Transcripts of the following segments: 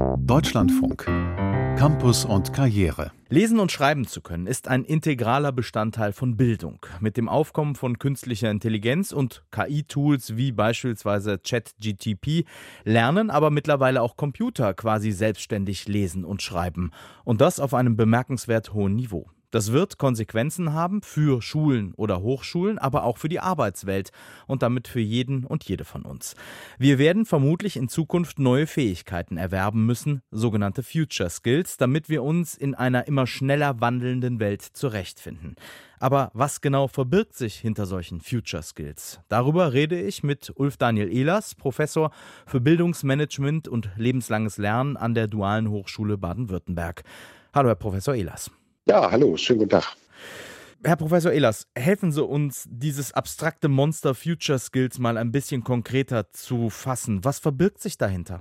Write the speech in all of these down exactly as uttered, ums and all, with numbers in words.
Deutschlandfunk. Campus und Karriere. Lesen und schreiben zu können, ist ein integraler Bestandteil von Bildung. Mit dem Aufkommen von künstlicher Intelligenz und K I-Tools wie beispielsweise ChatGPT lernen aber mittlerweile auch Computer quasi selbstständig lesen und schreiben. Und das auf einem bemerkenswert hohen Niveau. Das wird Konsequenzen haben für Schulen oder Hochschulen, aber auch für die Arbeitswelt und damit für jeden und jede von uns. Wir werden vermutlich in Zukunft neue Fähigkeiten erwerben müssen, sogenannte Future Skills, damit wir uns in einer immer schneller wandelnden Welt zurechtfinden. Aber was genau verbirgt sich hinter solchen Future Skills? Darüber rede ich mit Ulf Daniel Ehlers, Professor für Bildungsmanagement und lebenslanges Lernen an der Dualen Hochschule Baden-Württemberg. Hallo, Herr Professor Ehlers. Ja, hallo, schönen guten Tag. Herr Professor Ehlers, helfen Sie uns, dieses abstrakte Monster Future Skills mal ein bisschen konkreter zu fassen. Was verbirgt sich dahinter?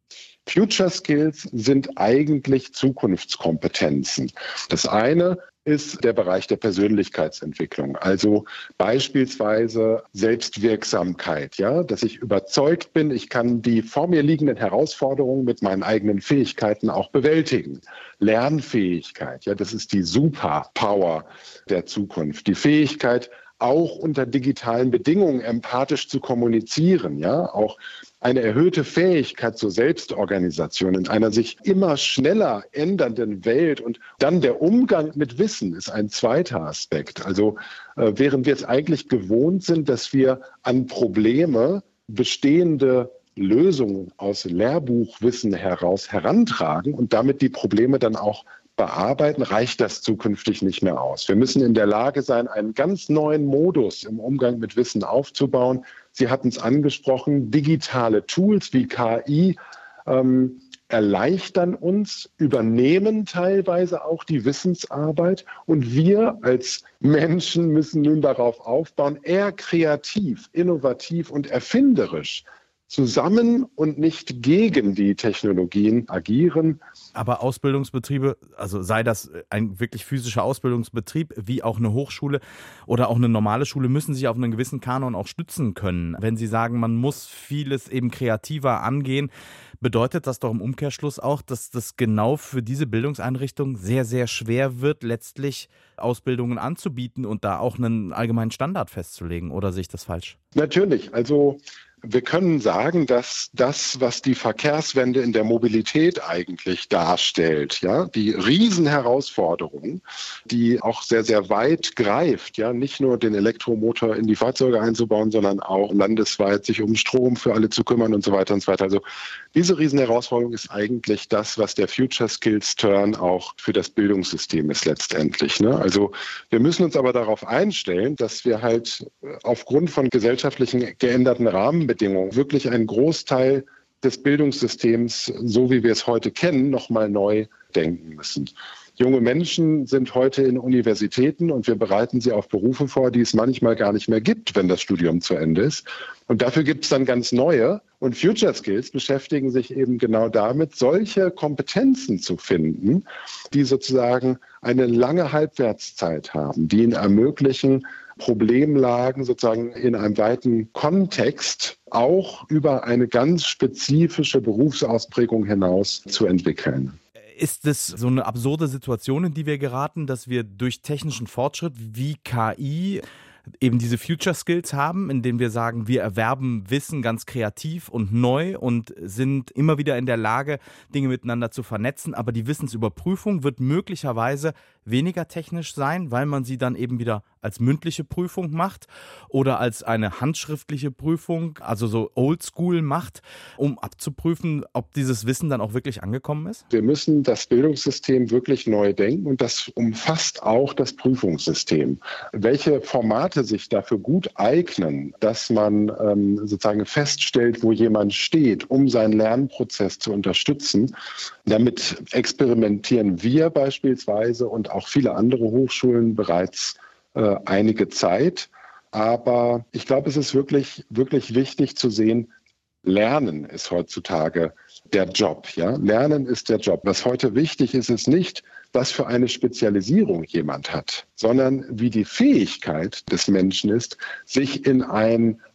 Future Skills sind eigentlich Zukunftskompetenzen. Das eine ist der Bereich der Persönlichkeitsentwicklung, also beispielsweise Selbstwirksamkeit, ja, dass ich überzeugt bin, ich kann die vor mir liegenden Herausforderungen mit meinen eigenen Fähigkeiten auch bewältigen. Lernfähigkeit, ja, das ist die Superpower der Zukunft, die Fähigkeit, auch unter digitalen Bedingungen empathisch zu kommunizieren, ja, auch eine erhöhte Fähigkeit zur Selbstorganisation in einer sich immer schneller ändernden Welt. Und dann der Umgang mit Wissen ist ein zweiter Aspekt. Also äh, während wir es eigentlich gewohnt sind, dass wir an Probleme bestehende Lösungen aus Lehrbuchwissen heraus herantragen und damit die Probleme dann auch bearbeiten, reicht das zukünftig nicht mehr aus. Wir müssen in der Lage sein, einen ganz neuen Modus im Umgang mit Wissen aufzubauen. Sie hatten es angesprochen, digitale Tools wie K I ähm, erleichtern uns, übernehmen teilweise auch die Wissensarbeit. Und wir als Menschen müssen nun darauf aufbauen, eher kreativ, innovativ und erfinderisch zusammen und nicht gegen die Technologien agieren. Aber Ausbildungsbetriebe, also sei das ein wirklich physischer Ausbildungsbetrieb, wie auch eine Hochschule oder auch eine normale Schule, müssen sich auf einen gewissen Kanon auch stützen können. Wenn Sie sagen, man muss vieles eben kreativer angehen, bedeutet das doch im Umkehrschluss auch, dass das genau für diese Bildungseinrichtung sehr, sehr schwer wird, letztlich Ausbildungen anzubieten und da auch einen allgemeinen Standard festzulegen. Oder sehe ich das falsch? Natürlich, also wir können sagen, dass das, was die Verkehrswende in der Mobilität eigentlich darstellt, ja, die Riesenherausforderung, die auch sehr, sehr weit greift, ja, nicht nur den Elektromotor in die Fahrzeuge einzubauen, sondern auch landesweit sich um Strom für alle zu kümmern und so weiter und so weiter. Also diese Riesenherausforderung ist eigentlich das, was der Future Skills Turn auch für das Bildungssystem ist letztendlich, ne? Also wir müssen uns aber darauf einstellen, dass wir halt aufgrund von gesellschaftlichen geänderten Rahmenbedingungen wirklich einen Großteil des Bildungssystems, so wie wir es heute kennen, nochmal neu denken müssen. Junge Menschen sind heute in Universitäten und wir bereiten sie auf Berufe vor, die es manchmal gar nicht mehr gibt, wenn das Studium zu Ende ist. Und dafür gibt es dann ganz neue. Und Future Skills beschäftigen sich eben genau damit, solche Kompetenzen zu finden, die sozusagen eine lange Halbwertszeit haben, die ihnen ermöglichen, Problemlagen sozusagen in einem weiten Kontext auch über eine ganz spezifische Berufsausprägung hinaus zu entwickeln. Ist es so eine absurde Situation, in die wir geraten, dass wir durch technischen Fortschritt wie K I eben diese Future Skills haben, indem wir sagen, wir erwerben Wissen ganz kreativ und neu und sind immer wieder in der Lage, Dinge miteinander zu vernetzen, aber die Wissensüberprüfung wird möglicherweise weniger technisch sein, weil man sie dann eben wieder als mündliche Prüfung macht oder als eine handschriftliche Prüfung, also so oldschool macht, um abzuprüfen, ob dieses Wissen dann auch wirklich angekommen ist? Wir müssen das Bildungssystem wirklich neu denken und das umfasst auch das Prüfungssystem. Welche Formate sich dafür gut eignen, dass man ähm, sozusagen feststellt, wo jemand steht, um seinen Lernprozess zu unterstützen. Damit experimentieren wir beispielsweise und auch viele andere Hochschulen bereits äh, einige Zeit. Aber ich glaube, es ist wirklich, wirklich wichtig zu sehen, Lernen ist heutzutage der Job. Ja? Lernen ist der Job. Was heute wichtig ist, ist nicht, was für eine Spezialisierung jemand hat, sondern wie die Fähigkeit des Menschen ist, sich in ein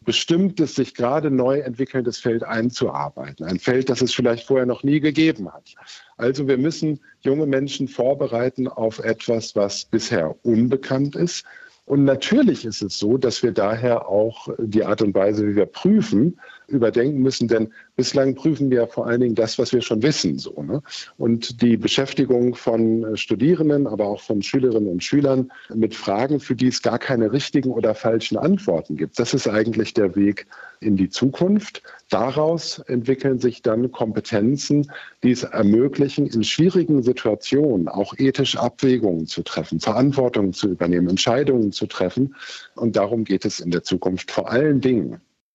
bestimmtes, sich gerade neu entwickelndes Feld einzuarbeiten. Ein Feld, das es vielleicht vorher noch nie gegeben hat. Also wir müssen junge Menschen vorbereiten auf etwas, was bisher unbekannt ist. Und natürlich ist es so, dass wir daher auch die Art und Weise, wie wir prüfen, überdenken müssen, denn bislang prüfen wir vor allen Dingen das, was wir schon wissen. So, ne? Und die Beschäftigung von Studierenden, aber auch von Schülerinnen und Schülern mit Fragen, für die es gar keine richtigen oder falschen Antworten gibt, das ist eigentlich der Weg in die Zukunft. Daraus entwickeln sich dann Kompetenzen, die es ermöglichen, in schwierigen Situationen auch ethisch Abwägungen zu treffen, Verantwortung zu übernehmen, Entscheidungen zu treffen. Und darum geht es in der Zukunft vor allen Dingen.